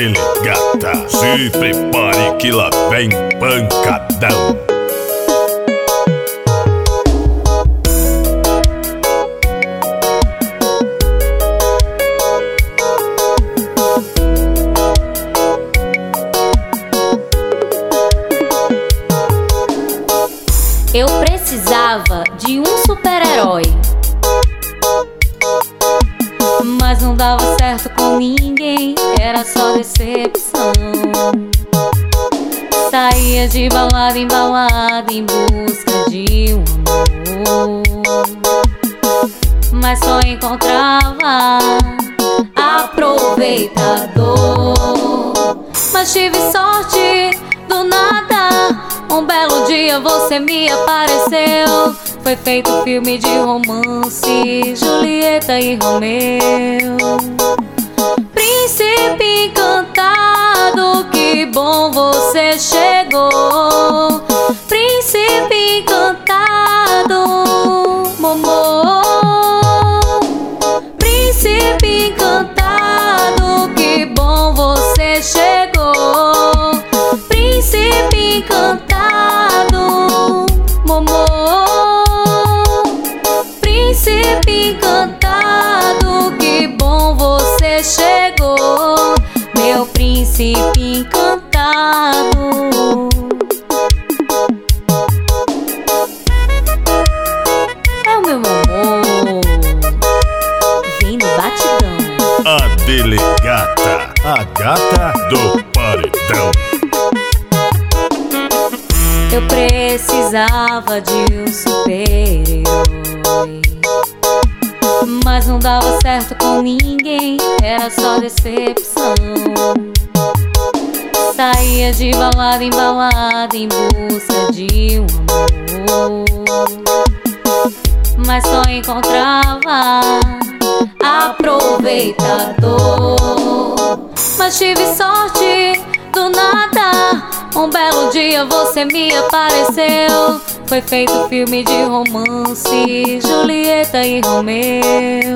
dele, gata. Se prepare que lá vem pancadão. Eu precisava de um super-herói, mas não dava certo com ninguém, era só decepção. Saía de balada em balada em busca de um amor, mas só encontrava aproveitador. Mas tive sorte, do nada, um belo dia você me apareceu. Foi feito filme de romance, Julieta e Romeu. Príncipe encantado, que bom você chegou. Príncipe encantado, momô. Príncipe encantado, que bom você chegou. Príncipe encantado, momô. Príncipe encantado, que bom você chegou, meu príncipe encantado. É o meu amor, vem no batidão. A delegata, a gata do paredão. Eu precisava de um super-herói, mas não dava certo com ninguém, era só decepção. Saía de balada em balada em busca de um amor, mas só encontrava aproveitador. Mas tive sorte, do nada, um belo dia você me apareceu. Foi feito filme de romance, Julieta e Romeu.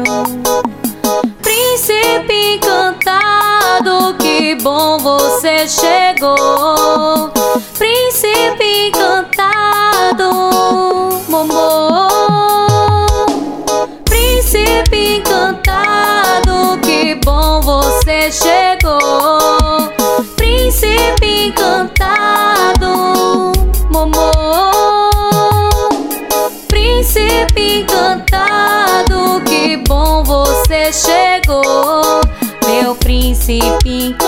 Príncipe encantado, que bom você chegou. Príncipe encantado, momô. Príncipe encantado, que bom você chegou. Príncipe encantado, momô. Príncipe encantado, que bom você chegou, meu príncipe encantado.